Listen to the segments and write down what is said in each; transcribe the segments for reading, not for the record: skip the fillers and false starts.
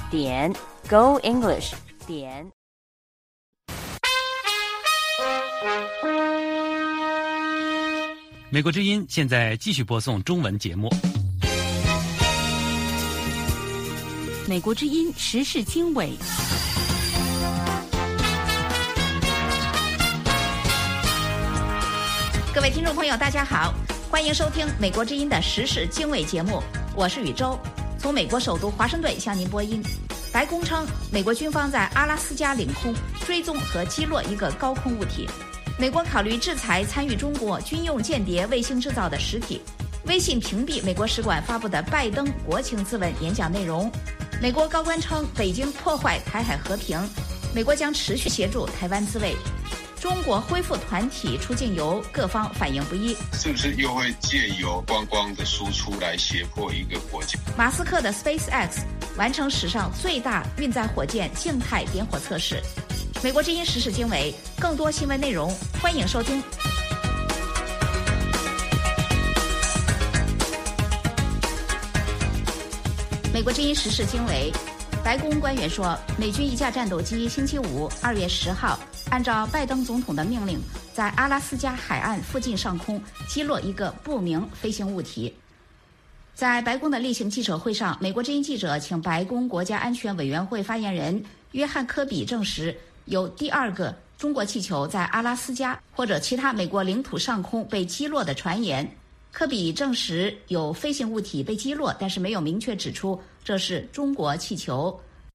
，Go English。 美国之音现在继续播送中文节目。 美国之音时事经纬。 各位听众朋友大家好，欢迎收听美国之音的时事经纬节目，我是宇宙，从美国首都华盛顿向您播音。白宫称，美国军方在阿拉斯加领空追踪和击落一个高空物体。美国考虑制裁参与中国军用间谍卫星制造的实体。微信屏蔽美国使馆发布的拜登国情咨文演讲内容。美国高官称，北京破坏台海和平，美国将持续协助台湾自卫。中国恢复团体出境游，各方反应不一， 是不是又会借由观光的输出来胁迫一个国家？ 马斯克的 SpaceX 完成史上最大运载火箭静态点火测试。美国之音时事经纬，更多新闻内容，欢迎收听。美国之音时事经纬，白宫官员说，美军一架战斗机星期五2月10号按照拜登总统的命令，在阿拉斯加海岸附近上空击落一个不明飞行物体。在白宫的例行记者会上，美国之音记者请白宫国家安全委员会发言人约翰·科比证实有第二个中国气球在阿拉斯加或者其他美国领土上空被击落的传言。科比证实有飞行物体被击落，但是没有明确指出这是中国气球。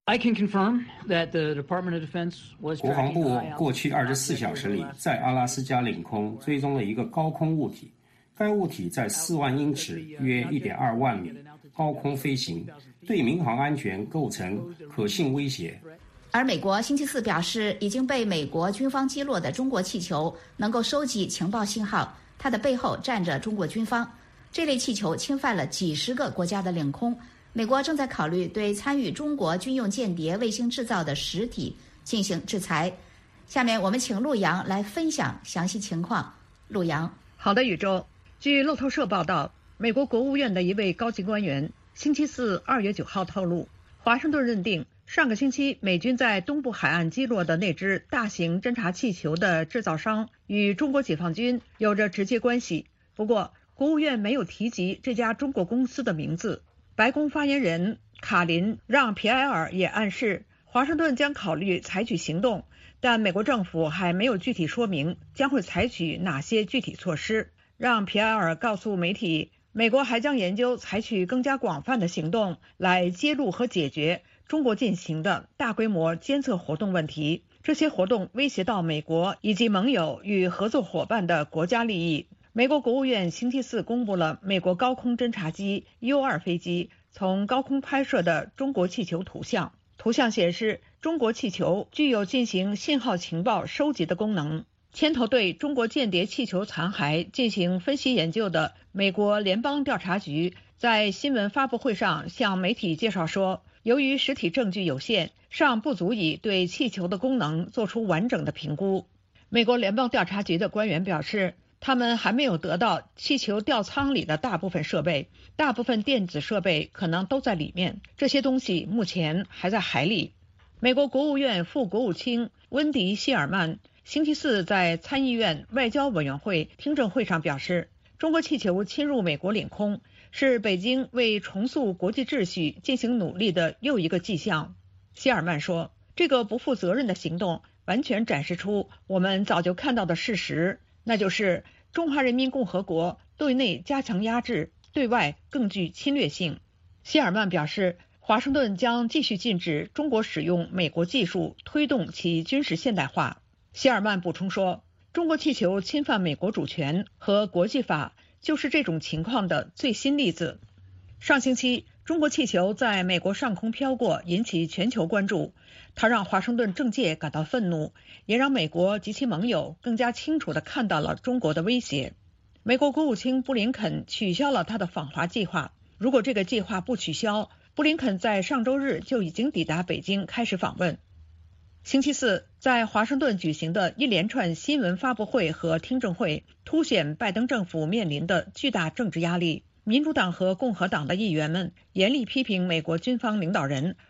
国防部过去24小时里在阿拉斯加领空追踪了一个高空物体，该物体在4万英尺约1.2万米高空飞行，对民航安全构成可信威胁。 而美国星期四表示，已经被美国军方击落的中国气球能够收集情报信号，它的背后站着中国军方。这类气球侵犯了几十个国家的领空，美国正在考虑对参与中国军用间谍卫星制造的实体进行制裁。下面我们请陆洋来分享详细情况。陆洋。 好的，宇宙。据路透社报道，美国国务院的一位高级官员星期四2月9号透露，华盛顿认定上个星期美军在东部海岸击落的那只大型侦察气球的制造商与中国解放军有着直接关系。不过，国务院没有提及这家中国公司的名字。白宫发言人卡林·让皮埃尔也暗示，华盛顿将考虑采取行动，但美国政府还没有具体说明将会采取哪些具体措施。让皮埃尔告诉媒体，美国还将研究采取更加广泛的行动来揭露和解决中国进行的大规模监测活动问题，这些活动威胁到美国以及盟友与合作伙伴的国家利益。美国国务院星期四公布了美国高空侦察机 U-2 飞机从高空拍摄的中国气球图像。图像显示，中国气球具有进行信号情报收集的功能。牵头对中国间谍气球残骸进行分析研究的美国联邦调查局在新闻发布会上向媒体介绍说，由于实体证据有限，尚不足以对气球的功能做出完整的评估。美国联邦调查局的官员表示，他们还没有得到气球吊舱里的大部分设备，大部分电子设备可能都在里面，这些东西目前还在海里。美国国务院副国务卿温迪·希尔曼星期四在参议院外交委员会听证会上表示，中国气球侵入美国领空是北京为重塑国际秩序进行努力的又一个迹象。希尔曼说，这个不负责任的行动完全展示出我们早就看到的事实，那就是中华人民共和国对内加强压制，对外更具侵略性。希尔曼表示，华盛顿将继续禁止中国使用美国技术推动其军事现代化。希尔曼补充说，中国气球侵犯美国主权和国际法就是这种情况的最新例子。上星期，中国气球在美国上空飘过，引起全球关注。它让华盛顿政界感到愤怒，也让美国及其盟友更加清楚地看到了中国的威胁。美国国务卿布林肯取消了他的访华计划。如果这个计划不取消，布林肯在上周日就已经抵达北京开始访问。星期四，在华盛顿举行的一连串新闻发布会和听证会，凸显拜登政府面临的巨大政治压力。民主党和共和党的议员们严厉批评美国军方领导人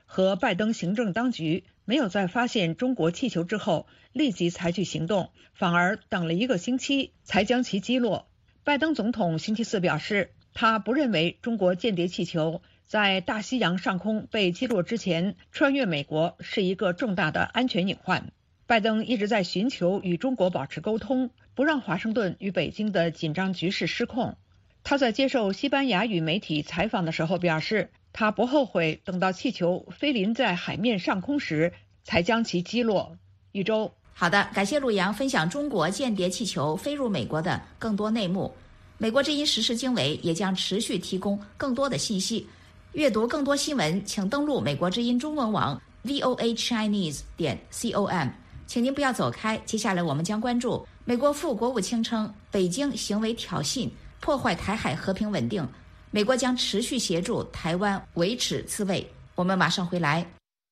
和拜登行政当局没有在发现中国气球之后立即采取行动，反而等了1个星期才将其击落。拜登总统星期四表示，他不认为中国间谍气球在大西洋上空被击落之前穿越美国是一个重大的安全隐患。拜登一直在寻求与中国保持沟通，不让华盛顿与北京的紧张局势失控。他在接受西班牙语媒体采访的时候表示，他不后悔等到气球飞临在海面上空时才将其击落。宇宙， 好的，感谢陆洋分享中国间谍气球飞入美国的更多内幕。美国之音时事经纬也将持续提供更多的信息。阅读更多新闻，请登录美国之音中文网 voachinese.com。请您不要走开，接下来我们将关注美国副国务卿称北京行为挑衅，破坏台海和平稳定，美国将持续协助台湾维持自卫。我们马上回来。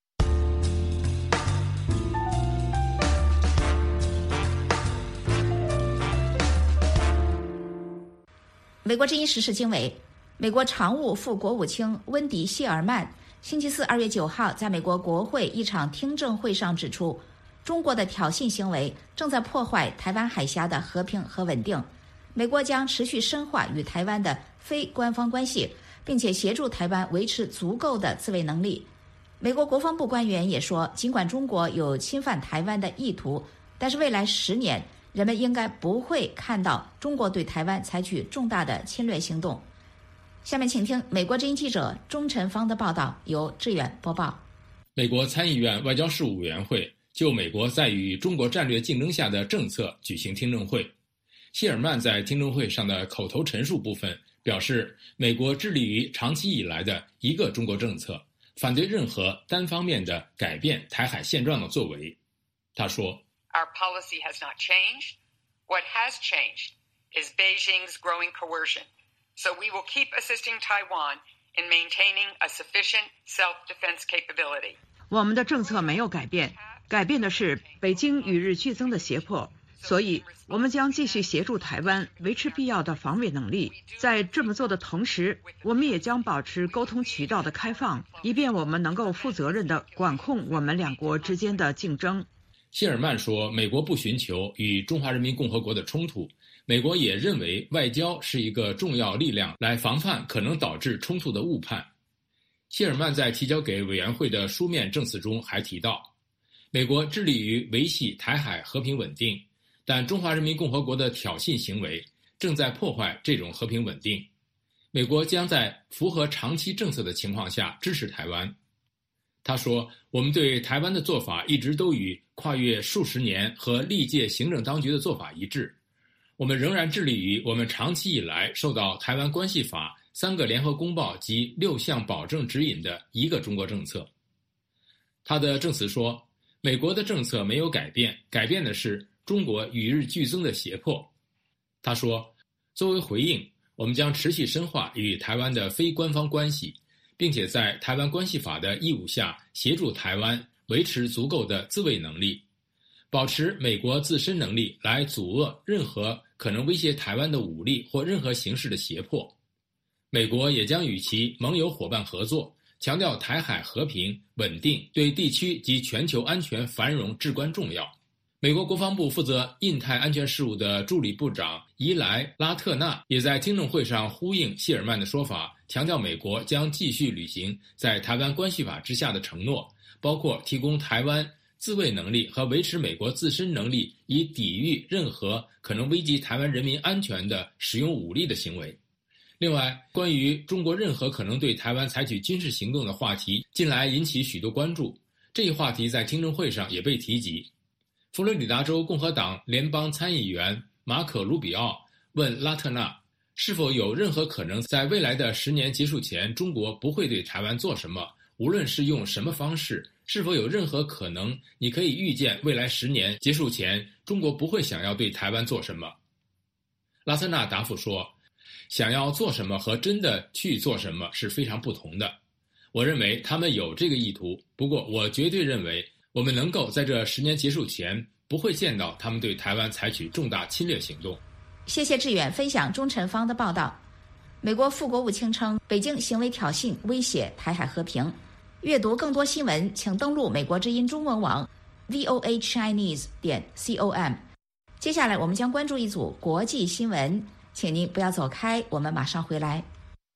美国之音时事经纬，美国常务副国务卿温迪·谢尔曼星期四2月9号在美国国会一场听证会上指出，中国的挑衅行为正在破坏台湾海峡的和平和稳定。美国将持续深化与台湾的非官方关系，并且协助台湾维持足够的自卫能力。美国国防部官员也说，尽管中国有侵犯台湾的意图，但是未来10年，人们应该不会看到中国对台湾采取重大的侵略行动。下面请听美国之音记者钟晨芳的报道，由志远播报。 美国参议院外交事务委员会就美国在与中国战略竞争下的政策举行听证会。谢尔曼在听证会上的口头陈述部分表示，美国致力于长期以来的一个中国政策，反对任何单方面的改变台海现状的作为。他说 Our policy has not changed. What has changed is Beijing's growing coercion. So we will keep assisting Taiwan in maintaining a sufficient self-defense capability. 我们的政策没有改变，改变的是北京与日俱增的胁迫，所以我们将继续协助台湾维持必要的防卫能力。在这么做的同时，我们也将保持沟通渠道的开放，以便我们能够负责任地管控我们两国之间的竞争。 谢尔曼说，美国不寻求与中华人民共和国的冲突，美国也认为外交是一个重要力量来防范可能导致冲突的误判。谢尔曼在提交给委员会的书面证词中还提到，美国致力于维系台海和平稳定，但中华人民共和国的挑衅行为正在破坏这种和平稳定。美国将在符合长期政策的情况下支持台湾。他说，我们对台湾的做法一直都与跨越数十年和历届行政当局的做法一致。我们仍然致力于我们长期以来受到台湾关系法3个联合公报及6项保证指引的一个中国政策。他的证词说，美国的政策没有改变，改变的是中国与日俱增的胁迫。他说，作为回应，我们将持续深化与台湾的非官方关系，并且在台湾关系法的义务下协助台湾维持足够的自卫能力，保持美国自身能力来阻遏任何可能威胁台湾的武力或任何形式的胁迫。美国也将与其盟友伙伴合作，强调台海和平稳定对地区及全球安全繁荣至关重要。美国国防部负责印太安全事务的助理部长伊莱拉特纳也在听证会上呼应谢尔曼的说法，强调美国将继续履行在台湾关系法之下的承诺，包括提供台湾自卫能力和维持美国自身能力，以抵御任何可能危及台湾人民安全的使用武力的行为。另外，关于中国任何可能对台湾采取军事行动的话题近来引起许多关注，这一话题在听证会上也被提及。佛罗里达州共和党联邦参议员马可·卢比奥问拉特纳，是否有任何可能在未来的10年结束前，中国不会对台湾做什么，无论是用什么方式，是否有任何可能你可以预见未来10年结束前，中国不会想要对台湾做什么？拉特纳答复说，想要做什么和真的去做什么是非常不同的。我认为他们有这个意图，不过我绝对认为我们能够在这10年结束前不会见到他们对台湾采取重大侵略行动。 谢谢志远分享钟晨芳的报道。美国副国务卿称，北京行为挑衅威胁台海和平。 阅读更多新闻，请登录美国之音中文网 voachinese.com。接下来我们将关注一组国际新闻，请您不要走开，我们马上回来。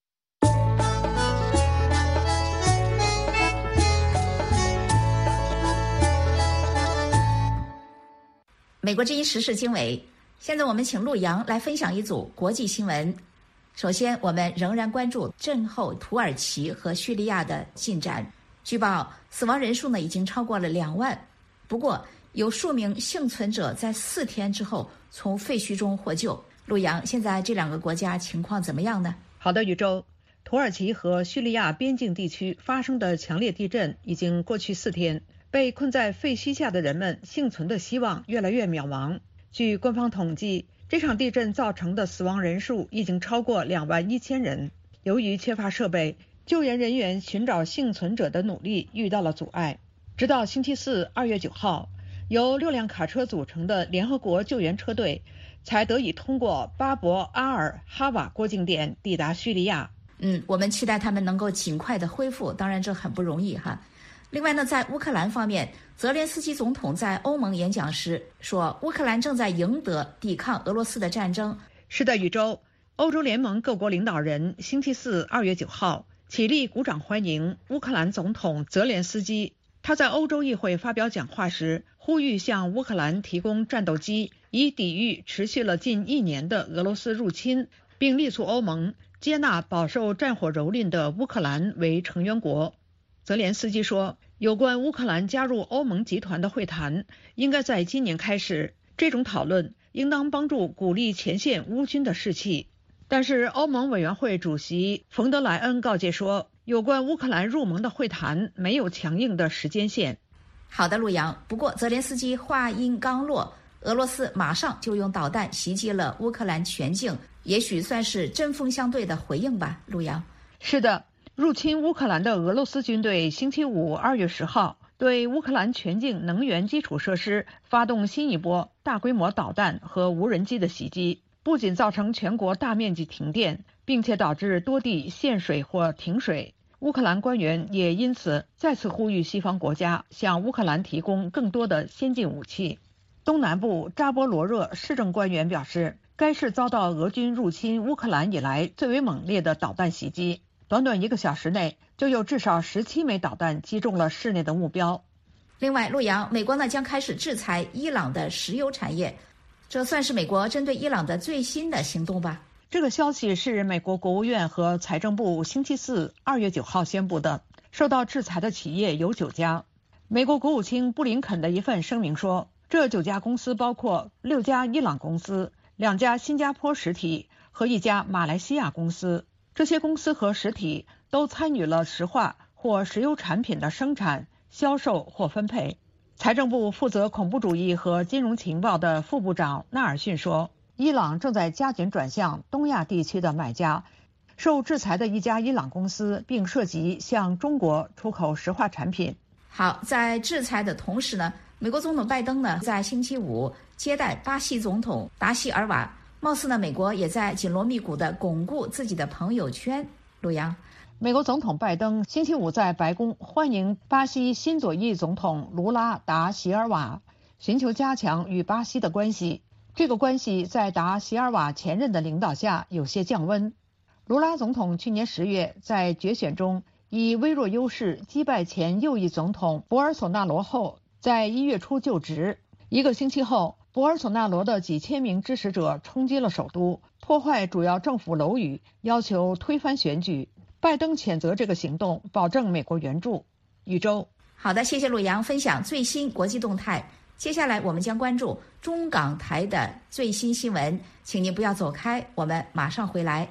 美国之音时事经纬，现在我们请陆洋来分享一组国际新闻。首先，我们仍然关注震后土耳其和叙利亚的进展。据报，死亡人数已经超过了2万。不过，有数名幸存者在4天之后从废墟中获救。陆洋，现在这2个国家情况怎么样呢？ 好的，宇宙。土耳其和叙利亚边境地区发生的强烈地震已经过去4天，被困在废墟下的人们幸存的希望越来越渺茫。据官方统计，这场地震造成的死亡人数已经超过2万1000人。由于缺乏设备，救援人员寻找幸存者的努力遇到了阻碍。直到星期四2月9号，由6辆卡车组成的联合国救援车队才得以通过巴伯阿尔哈瓦过境点抵达叙利亚。 我们期待他们能够尽快的恢复，当然这很不容易哈。另外呢，在乌克兰方面，泽连斯基总统在欧盟演讲时说，乌克兰正在赢得抵抗俄罗斯的战争。 是的，宇宙。欧洲联盟各国领导人星期四2月9号起立鼓掌欢迎乌克兰总统泽连斯基。他在欧洲议会发表讲话时，呼吁向乌克兰提供战斗机，以抵御持续了近1年的俄罗斯入侵，并力促欧盟接纳饱受战火蹂躏的乌克兰为成员国。泽连斯基说，有关乌克兰加入欧盟集团的会谈应该在今年开始，这种讨论应当帮助鼓励前线乌军的士气。但是欧盟委员会主席冯德莱恩告诫说，有关乌克兰入盟的会谈没有强硬的时间线。 好的，陆洋。不过泽连斯基话音刚落，俄罗斯马上就用导弹袭击了乌克兰全境，也许算是针锋相对的回应吧。陆洋。 是的，入侵乌克兰的俄罗斯军队星期五2月10号对乌克兰全境能源基础设施发动新一波大规模导弹和无人机的袭击，不仅造成全国大面积停电，并且导致多地限水或停水。乌克兰官员也因此再次呼吁西方国家向乌克兰提供更多的先进武器。东南部扎波罗热市政官员表示，该市遭到俄军入侵乌克兰以来最为猛烈的导弹袭击，短短1个小时内就有至少17枚导弹击中了市内的目标。 另外，陆洋，美国呢将开始制裁伊朗的石油产业，这算是美国针对伊朗的最新的行动吧？ 这个消息是美国国务院和财政部星期四2月9号宣布的。受到制裁的企业有9家。美国国务卿布林肯的一份声明说，这9家公司包括6家伊朗公司、2家新加坡实体和1家马来西亚公司。这些公司和实体都参与了石化或石油产品的生产、销售或分配。财政部负责恐怖主义和金融情报的副部长纳尔逊说，伊朗正在加紧转向东亚地区的买家。受制裁的1家伊朗公司并涉及向中国出口石化产品。 好，在制裁的同时呢，美国总统拜登呢在星期五接待巴西总统达西尔瓦，貌似呢美国也在紧锣密鼓地巩固自己的朋友圈。陆洋， 美国总统拜登星期五在白宫欢迎巴西新左翼总统卢拉达席尔瓦，寻求加强与巴西的关系。这个关系在达席尔瓦前任的领导下有些降温。卢拉总统去年10月在决选中以微弱优势击败前右翼总统博尔索纳罗后，在1月初就职。1个星期后，博尔索纳罗的几千名支持者冲击了首都，破坏主要政府楼宇，要求推翻选举。拜登谴责这个行动，保证美国援助。宇宙， 好的，谢谢陆洋分享最新国际动态。接下来我们将关注中港台的最新新闻，请您不要走开，我们马上回来。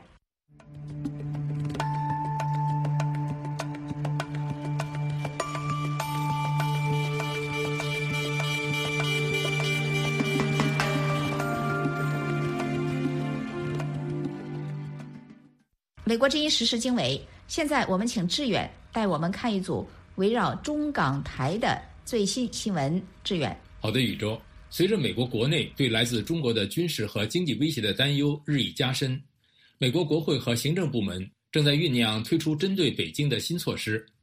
美国之音时事经纬，现在我们请志远带我们看一组围绕中港台的最新新闻。志远。 好的，宇宙。随着美国国内对来自中国的军事和经济威胁的担忧日益加深，美国国会和行政部门正在酝酿推出针对北京的新措施。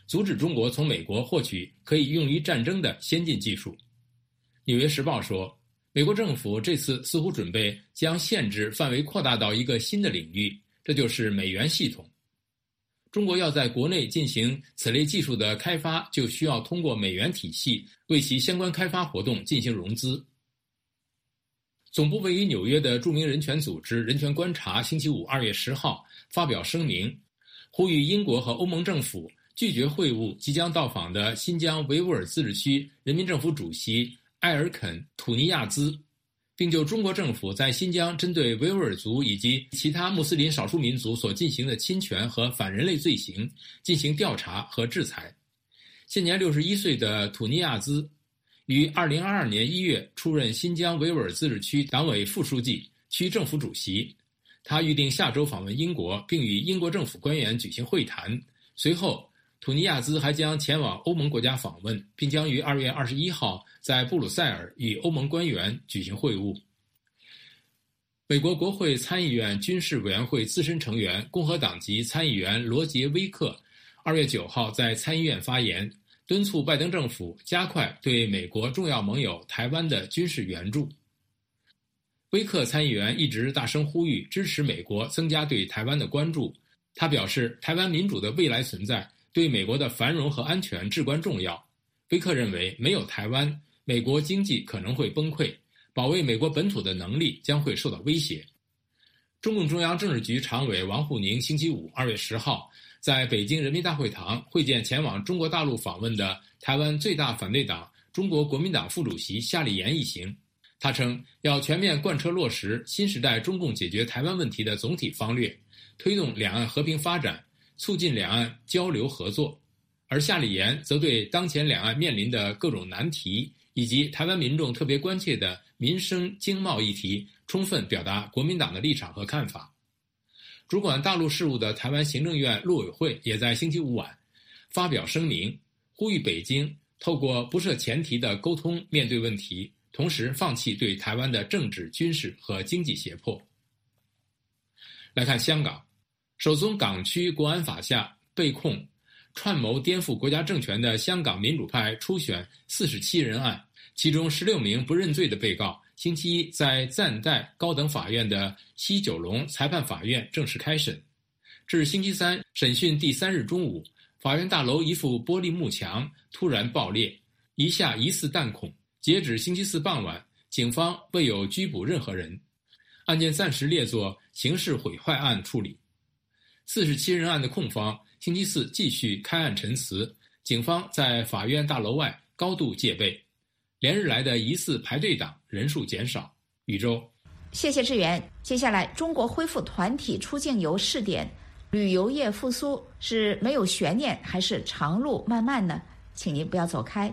阻止中国从美国获取可以用于战争的先进技术。纽约时报说，美国政府这次似乎准备将限制范围扩大到一个新的领域，这就是美元系统。中国要在国内进行此类技术的开发，就需要通过美元体系为其相关开发活动进行融资。总部位于纽约的著名人权组织人权观察星期五2月10号发表声明，呼吁英国和欧盟政府拒绝会晤即将到访的新疆维吾尔自治区人民政府主席埃尔肯·土尼亚兹，并就中国政府在新疆针对维吾尔族以及其他穆斯林少数民族所进行的侵权和反人类罪行进行调查和制裁。现年61岁的土尼亚兹于2022年1月出任新疆维吾尔自治区党委副书记、区政府主席。他预定下周访问英国，并与英国政府官员举行会谈。随后，土尼亚兹还将前往欧盟国家访问，并将于2月21号在布鲁塞尔与欧盟官员举行会晤。美国国会参议院军事委员会资深成员、共和党籍参议员罗杰·威克2月9号在参议院发言，敦促拜登政府加快对美国重要盟友台湾的军事援助。威克参议员一直大声呼吁支持美国增加对台湾的关注。他表示，台湾民主的未来存在对美国的繁荣和安全至关重要。威克认为，没有台湾，美国经济可能会崩溃，保卫美国本土的能力将会受到威胁。中共中央政治局常委王沪宁星期五2月10号在北京人民大会堂会见前往中国大陆访问的台湾最大反对党中国国民党副主席夏立言一行。他称，要全面贯彻落实新时代中共解决台湾问题的总体方略，推动两岸和平发展，促进两岸交流合作。而夏立言则对当前两岸面临的各种难题以及台湾民众特别关切的民生经贸议题充分表达国民党的立场和看法。主管大陆事务的台湾行政院陆委会也在星期五晚发表声明，呼吁北京透过不设前提的沟通面对问题，同时放弃对台湾的政治、军事和经济胁迫。来看香港，首宗港区国安法下被控串谋颠覆国家政权的香港民主派初选47人案，其中16名不认罪的被告星期一在暂代高等法院的西九龙裁判法院正式开审。至星期三审讯第3日中午，法院大楼一副玻璃幕墙突然爆裂，一下疑似弹孔。截止星期四傍晚，警方未有拘捕任何人，案件暂时列作刑事毁坏案处理。47人案的控方星期四继续开案陈词，警方在法院大楼外高度戒备，连日来的疑似排队党人数减少。宇宙， 谢谢志源。接下来，中国恢复团体出境游试点，旅游业复苏是没有悬念还是长路漫漫呢？请您不要走开。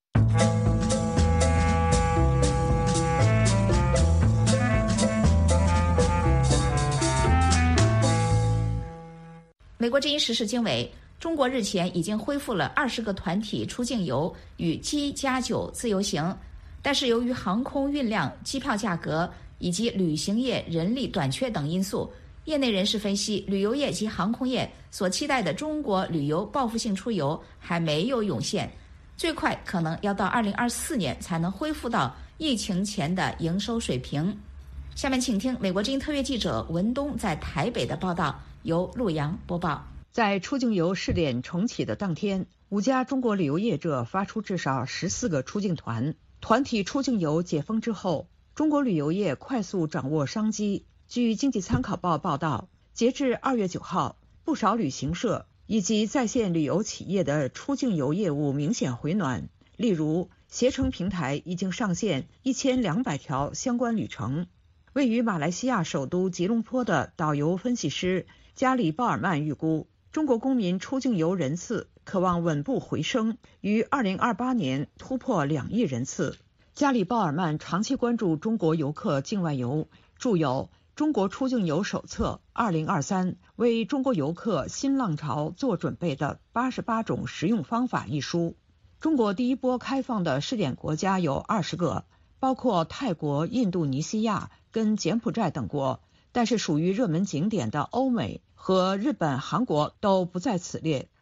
美国之音时事经纬，中国日前已经恢复了20个团体出境游与7+9自由行，但是由于航空运量、机票价格以及旅行业人力短缺等因素，业内人士分析，旅游业及航空业所期待的中国旅游报复性出游还没有涌现，最快可能要到2024年才能恢复到疫情前的营收水平。下面请听美国之音特约记者文东在台北的报道，由陆阳播报。 在出境游试点重启的当天，5家中国旅游业者发出至少14个出境团。团体出境游解封之后，中国旅游业快速掌握商机。据经济参考报报道，截至2月9号，不少旅行社以及在线旅游企业的出境游业务明显回暖。例如，携程平台已经上线1200条相关旅程。位于马来西亚首都吉隆坡的导游分析师加里鲍尔曼预估，中国公民出境游人次可望稳步回升，于2028年突破2亿人次。加里鲍尔曼长期关注中国游客境外游，著有《中国出境游手册2023》，为中国游客新浪潮做准备的88种实用方法一书。中国第一波开放的试点国家有20个，包括泰国、印度尼西亚跟柬埔寨等国，但是属于热门景点的欧美和日本、韩国都不在此列。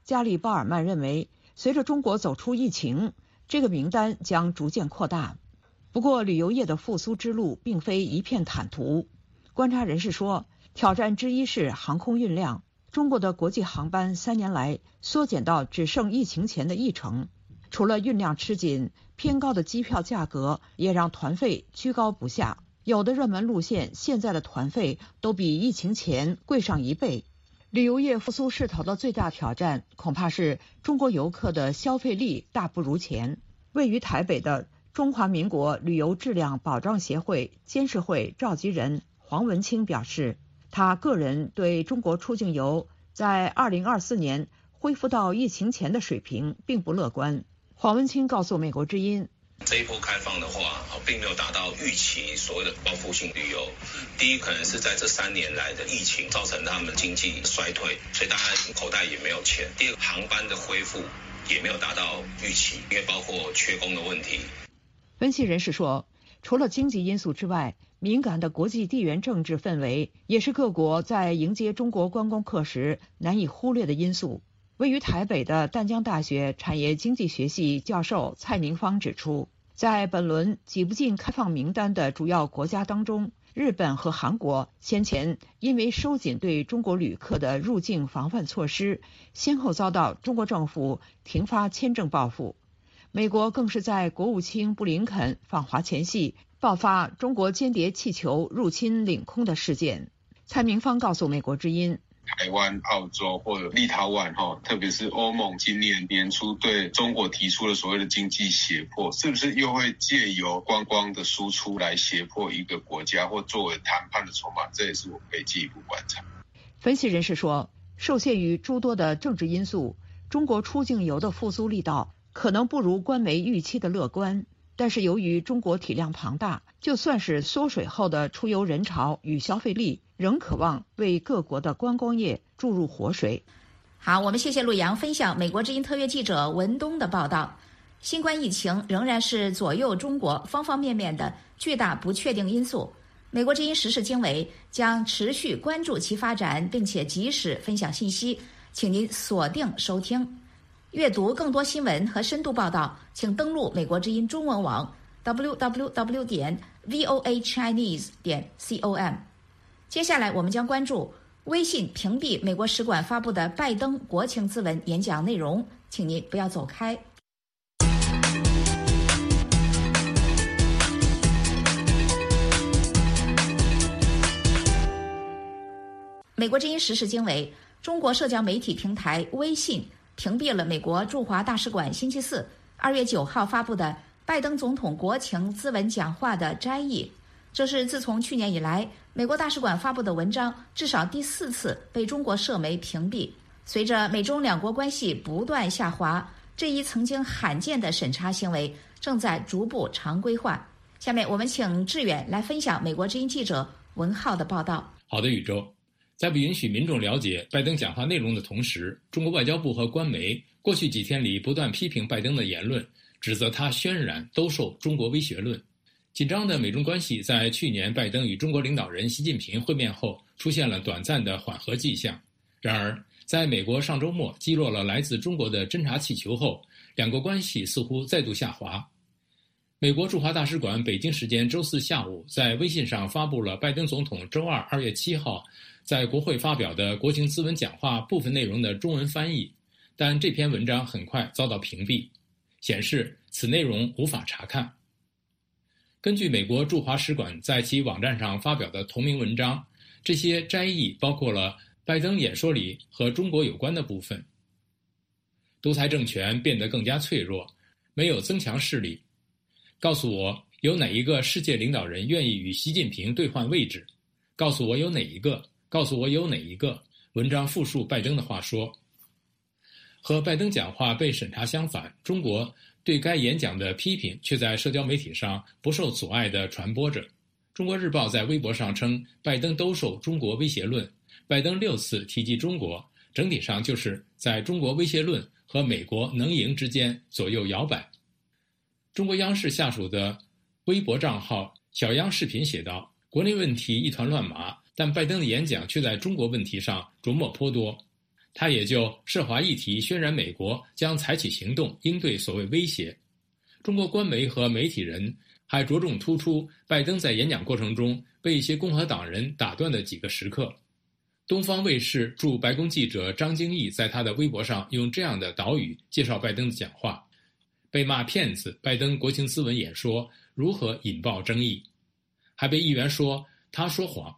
加里·鲍尔曼认为，随着中国走出疫情，这个名单将逐渐扩大。不过，旅游业的复苏之路并非一片坦途。观察人士说，挑战之一是航空运量。中国的国际航班3年来缩减到只剩疫情前的1成。除了运量吃紧，偏高的机票价格也让团费居高不下。有的热门路线现在的团费都比疫情前贵上1倍。旅游业复苏势头的最大挑战，恐怕是中国游客的消费力大不如前。位于台北的中华民国旅游质量保障协会监事会召集人黄文清表示，他个人对中国出境游在2024年恢复到疫情前的水平并不乐观。黄文清告诉美国之音， 这一波开放的话，并没有达到预期所谓的报复性旅游。第一，可能是在这3年来的疫情造成他们经济衰退，所以大家口袋也没有钱。第二，航班的恢复也没有达到预期，因为包括缺工的问题。 分析人士说，除了经济因素之外，敏感的国际地缘政治氛围也是各国在迎接中国观光客时难以忽略的因素。位于台北的淡江大学产业经济学系教授蔡明芳指出，在本轮挤不进开放名单的主要国家当中，日本和韩国先前因为收紧对中国旅客的入境防范措施，先后遭到中国政府停发签证报复。美国更是在国务卿布林肯访华前夕爆发中国间谍气球入侵领空的事件。蔡明芳告诉美国之音， 台湾、澳洲或者立陶宛，特别是欧盟今年年初对中国提出了所谓的经济胁迫，是不是又会借由观光的输出来胁迫一个国家，或作为谈判的筹码？这也是我可以进一步观察。 分析人士说，受限于诸多的政治因素，中国出境游的复苏力道可能不如官媒预期的乐观。但是由于中国体量庞大，就算是缩水后的出游人潮与消费力，仍渴望为各国的观光业注入活水。 好，我们谢谢陆洋分享美国之音特约记者文东的报道。新冠疫情仍然是左右中国方方面面的巨大不确定因素。美国之音时事经纬将持续关注其发展，并且及时分享信息，请您锁定收听。阅读更多新闻和深度报道，请登录美国之音中文网 www.voachinese.com。 接下来我们将关注微信屏蔽美国使馆发布的拜登国情咨文演讲内容，请您不要走开。美国之音时事经纬，中国社交媒体平台微信屏蔽了美国驻华大使馆星期四2月9号发布的拜登总统国情咨文讲话的摘译。这是自从去年以来，美国大使馆发布的文章至少第4次被中国社媒屏蔽。随着美中两国关系不断下滑，这一曾经罕见的审查行为正在逐步常规化。下面我们请志远来分享美国之音记者文浩的报道。 好的，宇宙。在不允许民众了解拜登讲话内容的同时，中国外交部和官媒过去几天里不断批评拜登的言论，指责他渲染兜售中国威胁论。紧张的美中关系在去年拜登与中国领导人习近平会面后出现了短暂的缓和迹象。然而，在美国上周末击落了来自中国的侦察气球后，两国关系似乎再度下滑。美国驻华大使馆北京时间周4下午在微信上发布了拜登总统周2 2月7号在国会发表的国情咨文讲话部分内容的中文翻译，但这篇文章很快遭到屏蔽，显示此内容无法查看。根据美国驻华使馆在其网站上发表的同名文章，这些摘译包括了拜登演说里和中国有关的部分。独裁政权变得更加脆弱，没有增强势力。告诉我有哪一个世界领导人愿意与习近平兑换位置？告诉我有哪一个？告诉我有哪一个？文章复述拜登的话说。和拜登讲话被审查相反，中国对该演讲的批评却在社交媒体上不受阻碍地传播着。中国日报在微博上称拜登兜售中国威胁论，拜登6次提及中国，整体上就是在中国威胁论和美国能赢之间左右摇摆。中国央视下属的微博账号小央视频写道，国内问题一团乱麻，但拜登的演讲却在中国问题上琢磨颇多。 他也就涉华议题渲染美国将采取行动应对所谓威胁。中国官媒和媒体人还着重突出拜登在演讲过程中被一些共和党人打断的几个时刻。东方卫视驻白宫记者张京义在他的微博上用这样的导语介绍拜登的讲话：被骂骗子，拜登国情咨文演说如何引爆争议，还被议员说他说谎。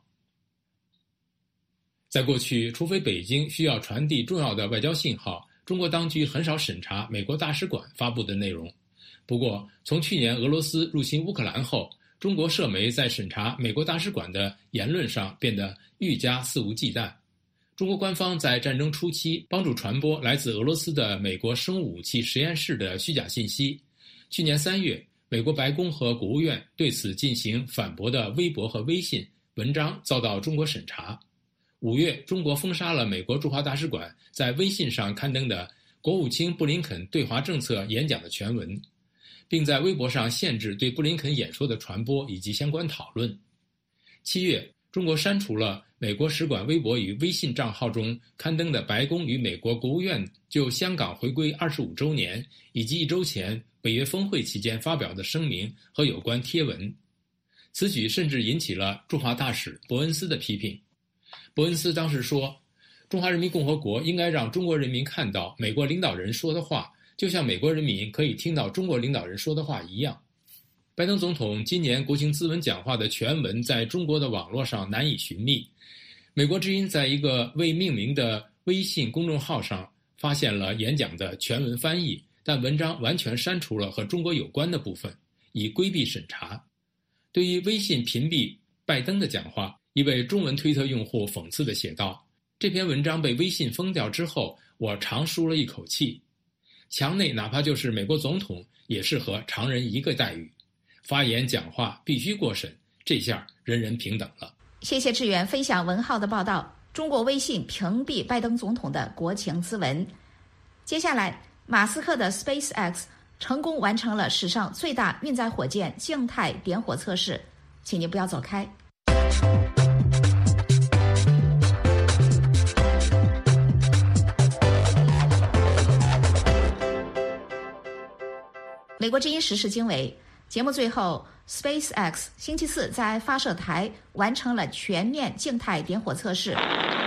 在过去，除非北京需要传递重要的外交信号，中国当局很少审查美国大使馆发布的内容。不过，从去年俄罗斯入侵乌克兰后，中国社媒在审查美国大使馆的言论上变得愈加肆无忌惮。中国官方在战争初期帮助传播来自俄罗斯的美国生物武器实验室的虚假信息。去年3月，美国白宫和国务院对此进行反驳的微博和微信文章遭到中国审查。5月，中国封杀了美国驻华大使馆在微信上刊登的国务卿布林肯对华政策演讲的全文，并在微博上限制对布林肯演说的传播以及相关讨论。7月，中国删除了美国使馆微博与微信账号中刊登的白宫与美国国务院就香港回归25周年以及1周前北约峰会期间发表的声明和有关贴文。此举甚至引起了驻华大使伯恩斯的批评。伯恩斯当时说，中华人民共和国应该让中国人民看到美国领导人说的话，就像美国人民可以听到中国领导人说的话一样。拜登总统今年国情咨文讲话的全文在中国的网络上难以寻觅。美国之音在一个未命名的微信公众号上发现了演讲的全文翻译，但文章完全删除了和中国有关的部分，以规避审查。对于微信屏蔽拜登的讲话，一位中文推特用户讽刺地写道：这篇文章被微信封掉之后，我长舒了一口气。墙内哪怕就是美国总统，也是和常人一个待遇。发言讲话必须过审，这下人人平等了。 谢谢志远分享文浩的报道。中国微信屏蔽拜登总统的国情咨文。接下来，马斯克的 SpaceX 成功完成了史上最大运载火箭静态点火测试。请您不要走开。美国之音时事经纬节目最后 ，SpaceX 星期四在发射台完成了全面静态点火测试，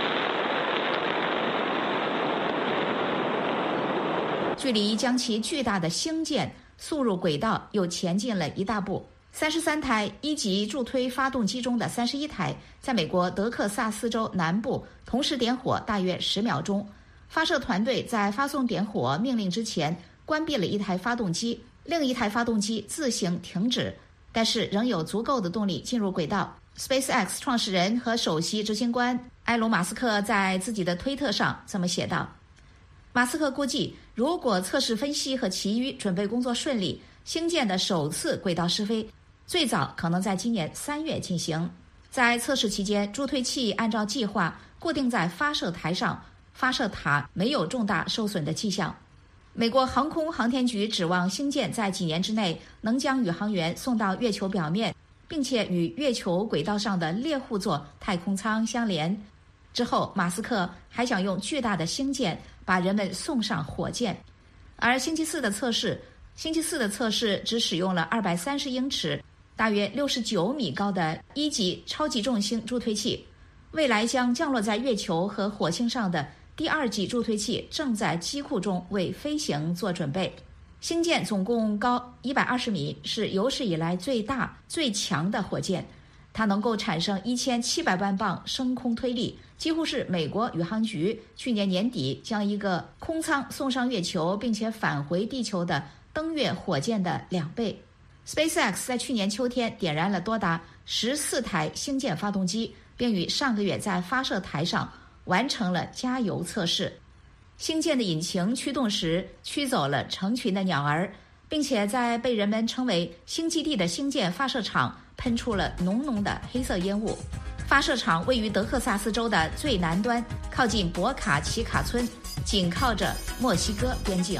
距离将其巨大的星舰速入轨道又前进了一大步。33台一级助推发动机中的31台，在美国德克萨斯州南部同时点火大约10秒钟。发射团队在发送点火命令之前关闭了一台发动机。另一台发动机自行停止，但是仍有足够的动力进入轨道。SpaceX 创始人和首席执行官埃隆·马斯克在自己的推特上这么写道：马斯克估计，如果测试分析和其余准备工作顺利，星舰的首次轨道试飞最早可能在今年3月进行。在测试期间，助推器按照计划固定在发射台上，发射塔没有重大受损的迹象。美国航空航天局指望星舰在几年之内能将宇航员送到月球表面，并且与月球轨道上的猎户座太空舱相连。之后，马斯克还想用巨大的星舰把人们送上火箭。而星期四的测试只使用了230英尺、大约69米高的1级超级重星助推器。未来将降落在月球和火星上的第2级助推器正在机库中为飞行做准备。星舰总共高120米，是有史以来最大最强的火箭，它能够产生1700万磅升空推力，几乎是美国宇航局去年年底将一个空舱送上月球并且返回地球的登月火箭的2倍。SpaceX 在去年秋天点燃了多达14台星舰发动机，并于上个月在发射台上完成了加油测试。星舰的引擎驱动时驱走了成群的鸟儿，并且在被人们称为星基地的星舰发射场喷出了浓浓的黑色烟雾。发射场位于德克萨斯州的最南端，靠近博卡奇卡村，紧靠着墨西哥边境。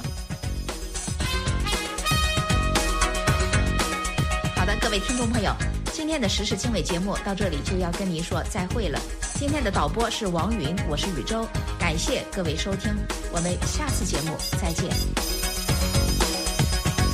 好的，各位听众朋友，今天的时事经纬节目到这里就要跟您说再会了。 今天的导播是王云，我是宇宙，感谢各位收听，我们下次节目再见。